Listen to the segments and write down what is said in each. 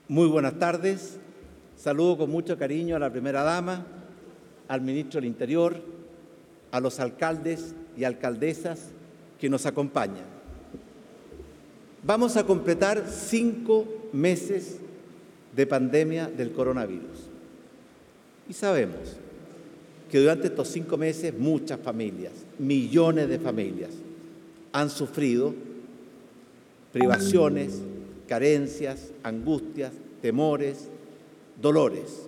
Muy buenas tardes. Saludo con mucho cariño a la primera dama, al ministro del Interior, a los alcaldes y alcaldesas que nos acompañan. Vamos a completar 5 meses de pandemia del coronavirus. Y sabemos que durante estos 5 meses muchas familias, millones de familias, han sufrido privaciones, carencias, angustias, temores, dolores.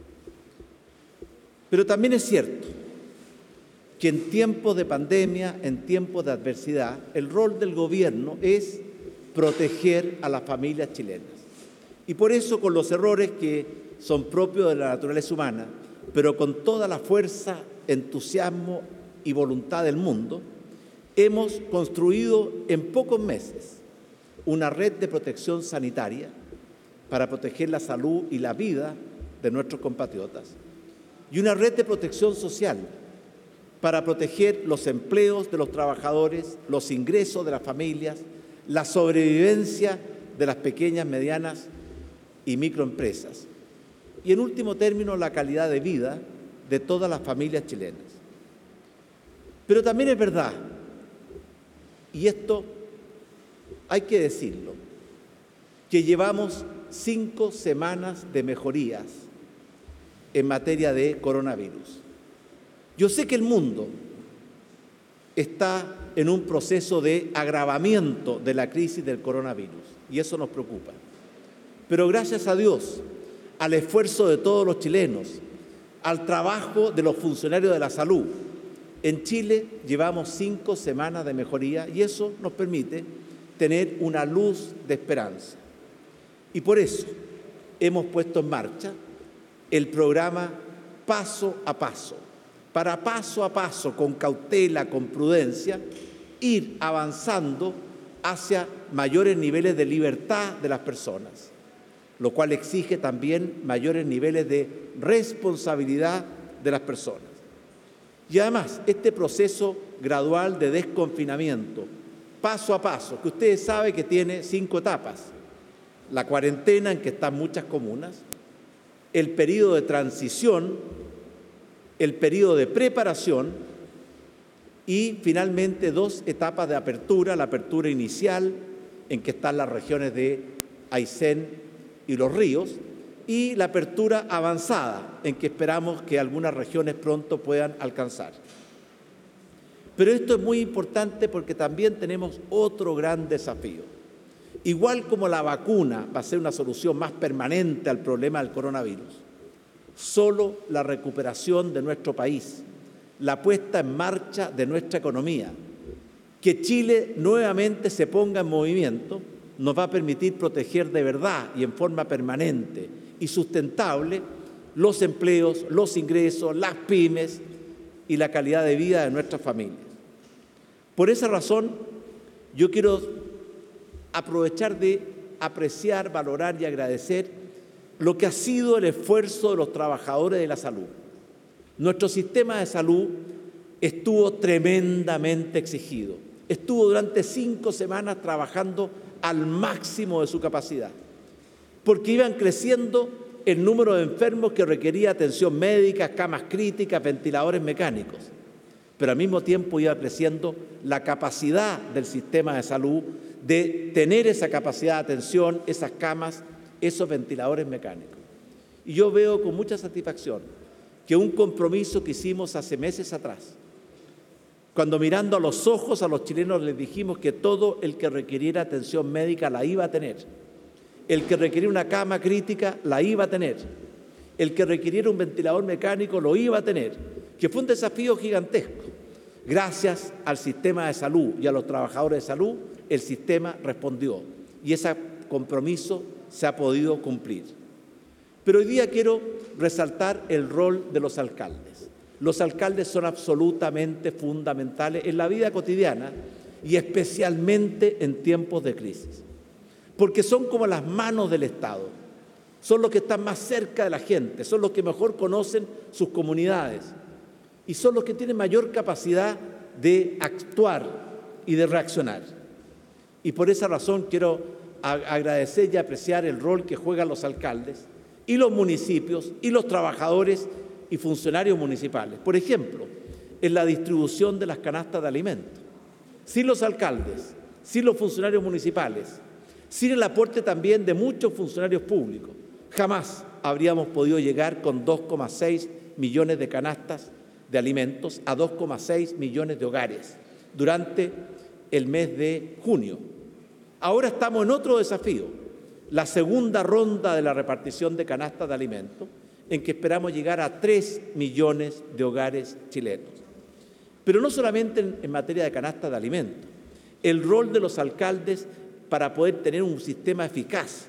Pero también es cierto que en tiempos de pandemia, en tiempos de adversidad, el rol del gobierno es proteger a las familias chilenas. Y por eso, con los errores que son propios de la naturaleza humana, pero con toda la fuerza, entusiasmo y voluntad del mundo, hemos construido en pocos meses una red de protección sanitaria para proteger la salud y la vida de nuestros compatriotas y una red de protección social para proteger los empleos de los trabajadores, los ingresos de las familias, la sobrevivencia de las pequeñas, medianas y microempresas y, en último término, la calidad de vida de todas las familias chilenas. Pero también es verdad, y esto hay que decirlo, que llevamos 5 semanas de mejorías en materia de coronavirus. Yo sé que el mundo está en un proceso de agravamiento de la crisis del coronavirus y eso nos preocupa. Pero gracias a Dios, al esfuerzo de todos los chilenos, al trabajo de los funcionarios de la salud, en Chile llevamos 5 semanas de mejoría y eso nos permite tener una luz de esperanza. Y por eso hemos puesto en marcha el programa Paso a Paso, para paso a paso, con cautela, con prudencia, ir avanzando hacia mayores niveles de libertad de las personas, lo cual exige también mayores niveles de responsabilidad de las personas. Y además, este proceso gradual de desconfinamiento, paso a paso, que ustedes saben que tiene 5 etapas: la cuarentena, en que están muchas comunas, el periodo de transición, el periodo de preparación y finalmente 2 etapas de apertura: la apertura inicial, en que están las regiones de Aysén y Los Ríos, y la apertura avanzada, en que esperamos que algunas regiones pronto puedan alcanzar. Pero esto es muy importante porque también tenemos otro gran desafío. Igual como la vacuna va a ser una solución más permanente al problema del coronavirus, solo la recuperación de nuestro país, la puesta en marcha de nuestra economía, que Chile nuevamente se ponga en movimiento, nos va a permitir proteger de verdad y en forma permanente y sustentable los empleos, los ingresos, las pymes y la calidad de vida de nuestras familias. Por esa razón, yo quiero aprovechar de apreciar, valorar y agradecer lo que ha sido el esfuerzo de los trabajadores de la salud. Nuestro sistema de salud estuvo tremendamente exigido. Estuvo durante 5 semanas trabajando al máximo de su capacidad, porque iban creciendo el número de enfermos que requería atención médica, camas críticas, ventiladores mecánicos, pero al mismo tiempo iba creciendo la capacidad del sistema de salud de tener esa capacidad de atención, esas camas, esos ventiladores mecánicos. Y yo veo con mucha satisfacción que un compromiso que hicimos hace meses atrás, cuando mirando a los ojos a los chilenos les dijimos que todo el que requiriera atención médica la iba a tener, el que requiriera una cama crítica la iba a tener, el que requiriera un ventilador mecánico lo iba a tener, que fue un desafío gigantesco. Gracias al sistema de salud y a los trabajadores de salud, el sistema respondió y ese compromiso se ha podido cumplir. Pero hoy día quiero resaltar el rol de los alcaldes. Los alcaldes son absolutamente fundamentales en la vida cotidiana y especialmente en tiempos de crisis, porque son como las manos del Estado, son los que están más cerca de la gente, son los que mejor conocen sus comunidades y son los que tienen mayor capacidad de actuar y de reaccionar. Y por esa razón quiero agradecer y apreciar el rol que juegan los alcaldes y los municipios y los trabajadores y funcionarios municipales. Por ejemplo, en la distribución de las canastas de alimentos. Sin los alcaldes, sin los funcionarios municipales, sin el aporte también de muchos funcionarios públicos, jamás habríamos podido llegar con 2,6 millones de canastas de alimentos a 2,6 millones de hogares durante el mes de junio. Ahora estamos en otro desafío, la segunda ronda de la repartición de canastas de alimentos, en que esperamos llegar a 3 millones de hogares chilenos. Pero no solamente en materia de canastas de alimentos, el rol de los alcaldes para poder tener un sistema eficaz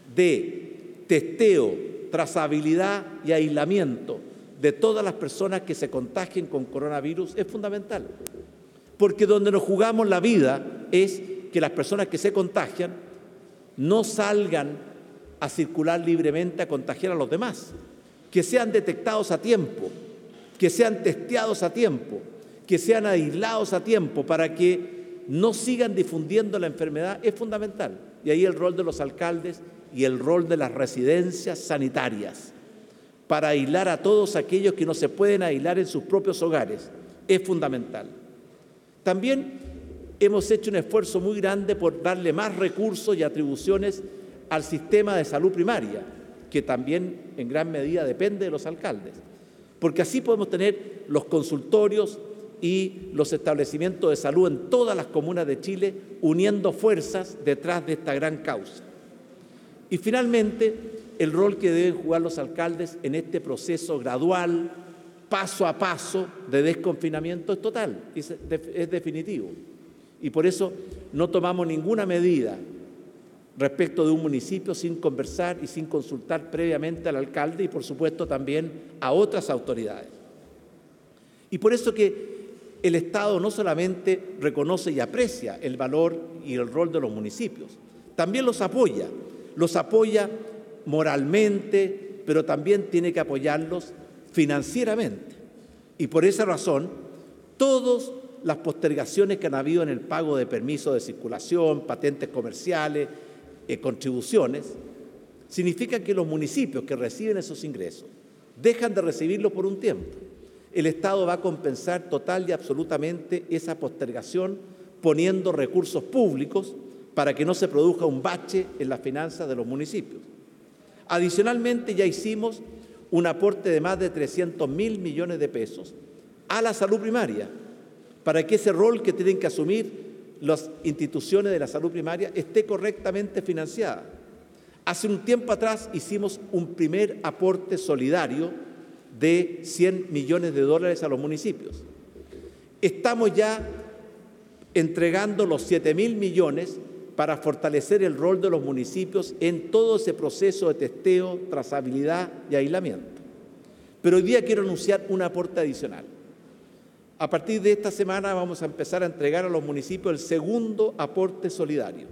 de testeo, trazabilidad y aislamiento de todas las personas que se contagien con coronavirus es fundamental. Porque donde nos jugamos la vida es que las personas que se contagian no salgan a circular libremente a contagiar a los demás, que sean detectados a tiempo, que sean testeados a tiempo, que sean aislados a tiempo para que no sigan difundiendo la enfermedad es fundamental. Y ahí el rol de los alcaldes y el rol de las residencias sanitarias para aislar a todos aquellos que no se pueden aislar en sus propios hogares es fundamental. También hemos hecho un esfuerzo muy grande por darle más recursos y atribuciones al sistema de salud primaria, que también en gran medida depende de los alcaldes, porque así podemos tener los consultorios y los establecimientos de salud en todas las comunas de Chile, uniendo fuerzas detrás de esta gran causa. Y finalmente, el rol que deben jugar los alcaldes en este proceso gradual, paso a paso, de desconfinamiento es total, es definitivo. Y por eso no tomamos ninguna medida respecto de un municipio sin conversar y sin consultar previamente al alcalde y, por supuesto, también a otras autoridades. Y por eso que el Estado no solamente reconoce y aprecia el valor y el rol de los municipios, también los apoya moralmente, pero también tiene que apoyarlos financieramente. Y por esa razón, todas las postergaciones que han habido en el pago de permisos de circulación, patentes comerciales, contribuciones, significan que los municipios que reciben esos ingresos dejan de recibirlos por un tiempo. El Estado va a compensar total y absolutamente esa postergación poniendo recursos públicos para que no se produzca un bache en las finanzas de los municipios. Adicionalmente, ya hicimos un aporte de más de 300.000 millones de pesos a la salud primaria, para que ese rol que tienen que asumir las instituciones de la salud primaria esté correctamente financiada. Hace un tiempo atrás hicimos un primer aporte solidario de 100 millones de dólares a los municipios. Estamos ya entregando los 7.000 millones para fortalecer el rol de los municipios en todo ese proceso de testeo, trazabilidad y aislamiento. Pero hoy día quiero anunciar un aporte adicional. A partir de esta semana vamos a empezar a entregar a los municipios el segundo aporte solidario,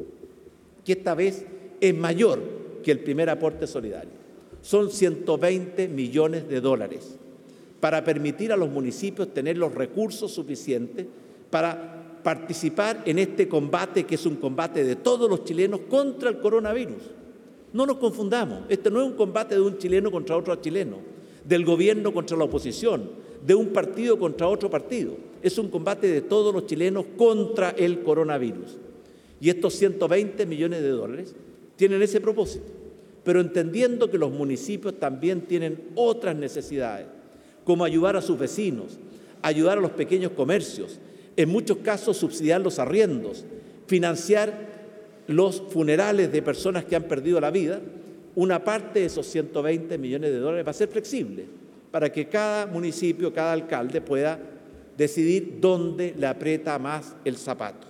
que esta vez es mayor que el primer aporte solidario. Son 120 millones de dólares para permitir a los municipios tener los recursos suficientes para participar en este combate, que es un combate de todos los chilenos contra el coronavirus. No nos confundamos, este no es un combate de un chileno contra otro chileno, del gobierno contra la oposición, de un partido contra otro partido. Es un combate de todos los chilenos contra el coronavirus. Y estos 120 millones de dólares tienen ese propósito, pero entendiendo que los municipios también tienen otras necesidades, como ayudar a sus vecinos, ayudar a los pequeños comercios, en muchos casos subsidiar los arriendos, financiar los funerales de personas que han perdido la vida. Una parte de esos 120 millones de dólares va a ser flexible para que cada municipio, cada alcalde pueda decidir dónde le aprieta más el zapato.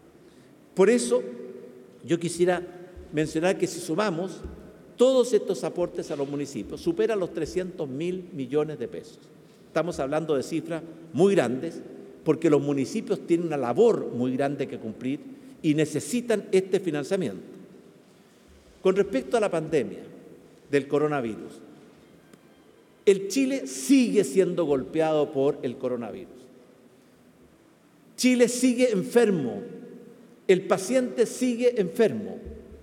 Por eso yo quisiera mencionar que si sumamos todos estos aportes a los municipios, superan los 300.000 millones de pesos. Estamos hablando de cifras muy grandes porque los municipios tienen una labor muy grande que cumplir y necesitan este financiamiento. Con respecto a la pandemia del coronavirus, el Chile sigue siendo golpeado por el coronavirus. Chile sigue enfermo, el paciente sigue enfermo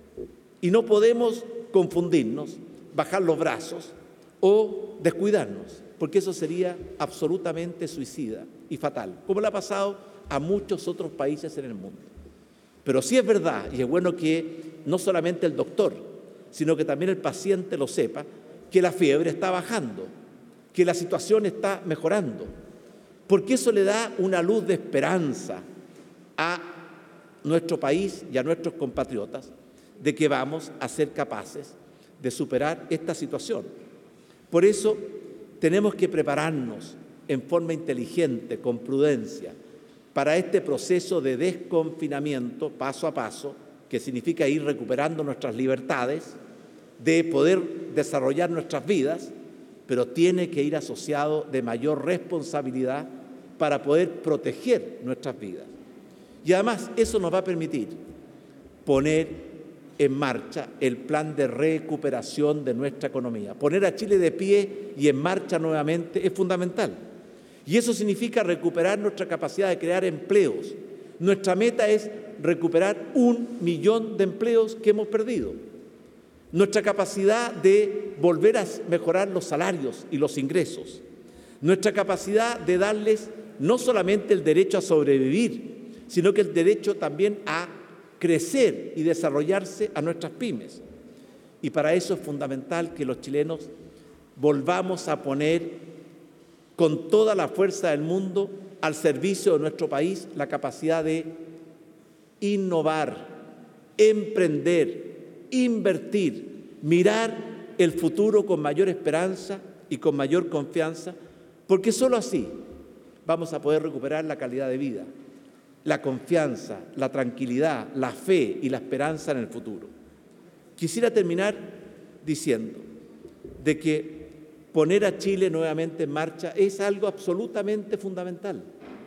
Y no podemos confundirnos, bajar los brazos o descuidarnos, porque eso sería absolutamente suicida y fatal, como le ha pasado a muchos otros países en el mundo. Pero sí es verdad, y es bueno que no solamente el doctor, sino que también el paciente lo sepa, que la fiebre está bajando, que la situación está mejorando, porque eso le da una luz de esperanza a nuestro país y a nuestros compatriotas de que vamos a ser capaces de superar esta situación. Por eso tenemos que prepararnos en forma inteligente, con prudencia, para este proceso de desconfinamiento paso a paso, que significa ir recuperando nuestras libertades, de poder desarrollar nuestras vidas, pero tiene que ir asociado de mayor responsabilidad para poder proteger nuestras vidas. Y además eso nos va a permitir poner en marcha el plan de recuperación de nuestra economía. Poner a Chile de pie y en marcha nuevamente es fundamental. Y eso significa recuperar nuestra capacidad de crear empleos. Nuestra meta es recuperar 1 millón de empleos que hemos perdido. Nuestra capacidad de volver a mejorar los salarios y los ingresos. Nuestra capacidad de darles no solamente el derecho a sobrevivir, sino que el derecho también a crecer y desarrollarse a nuestras pymes. Y para eso es fundamental que los chilenos volvamos a poner con toda la fuerza del mundo al servicio de nuestro país la capacidad de innovar, emprender, invertir, mirar el futuro con mayor esperanza y con mayor confianza, porque solo así vamos a poder recuperar la calidad de vida, la confianza, la tranquilidad, la fe y la esperanza en el futuro. Quisiera terminar diciendo de que poner a Chile nuevamente en marcha es algo absolutamente fundamental,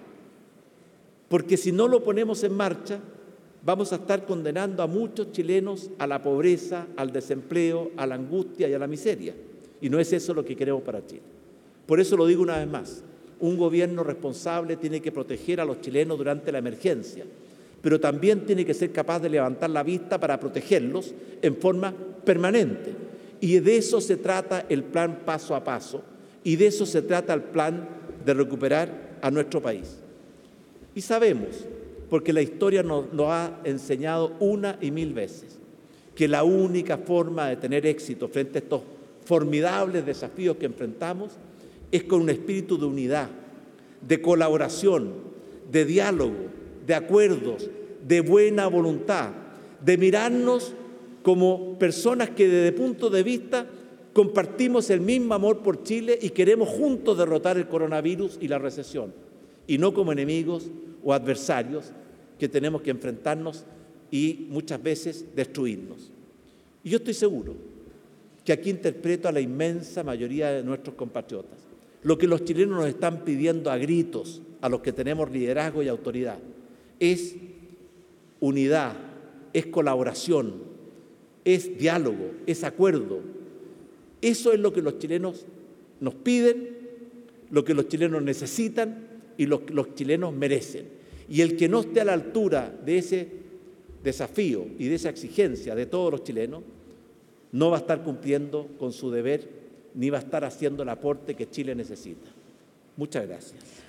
porque si no lo ponemos en marcha, vamos a estar condenando a muchos chilenos a la pobreza, al desempleo, a la angustia y a la miseria, y no es eso lo que queremos para Chile. Por eso lo digo una vez más, un gobierno responsable tiene que proteger a los chilenos durante la emergencia, pero también tiene que ser capaz de levantar la vista para protegerlos en forma permanente. Y de eso se trata el plan paso a paso, y de eso se trata el plan de recuperar a nuestro país. Y sabemos, porque la historia nos ha enseñado una y mil veces, que la única forma de tener éxito frente a estos formidables desafíos que enfrentamos es con un espíritu de unidad, de colaboración, de diálogo, de acuerdos, de buena voluntad, de mirarnos como personas que desde el punto de vista compartimos el mismo amor por Chile y queremos juntos derrotar el coronavirus y la recesión, y no como enemigos o adversarios que tenemos que enfrentarnos y muchas veces destruirnos. Y yo estoy seguro que aquí interpreto a la inmensa mayoría de nuestros compatriotas. Lo que los chilenos nos están pidiendo a gritos, a los que tenemos liderazgo y autoridad, es unidad, es colaboración, es diálogo, es acuerdo. Eso es lo que los chilenos nos piden, lo que los chilenos necesitan y lo que los chilenos merecen. Y el que no esté a la altura de ese desafío y de esa exigencia de todos los chilenos, no va a estar cumpliendo con su deber ni va a estar haciendo el aporte que Chile necesita. Muchas gracias.